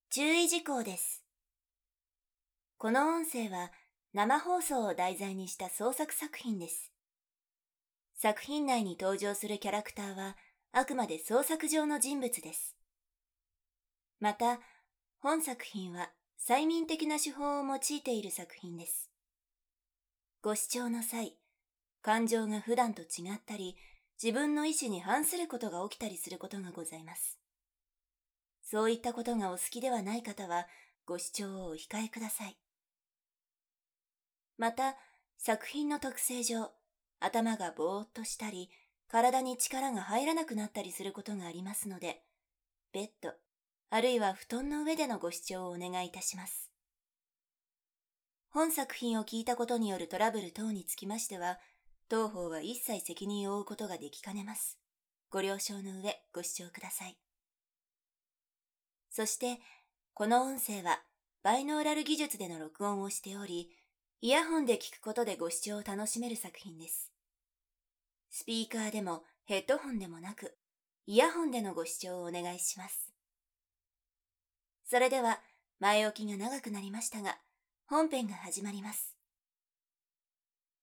注意事項です。この音声は生放送を題材にした創作作品です。作品内に登場するキャラクターはあくまで創作上の人物です。また、本作品は催眠的な手法を用いている作品です。ご視聴の際、感情が普段と違ったり、自分の意思に反することが起きたりすることがございます。そういったことがお好きではない方は、ご視聴をお控えください。また、作品の特性上、頭がぼーっとしたり、体に力が入らなくなったりすることがありますので、ベッド、あるいは布団の上でのご視聴をお願いいたします。本作品を聞いたことによるトラブル等につきましては、当方は一切責任を負うことができかねます。ご了承の上、ご視聴ください。そして、この音声は、バイノーラル技術での録音をしており、イヤホンで聞くことでご視聴を楽しめる作品です。スピーカーでもヘッドホンでもなく、イヤホンでのご視聴をお願いします。それでは、前置きが長くなりましたが、本編が始まります。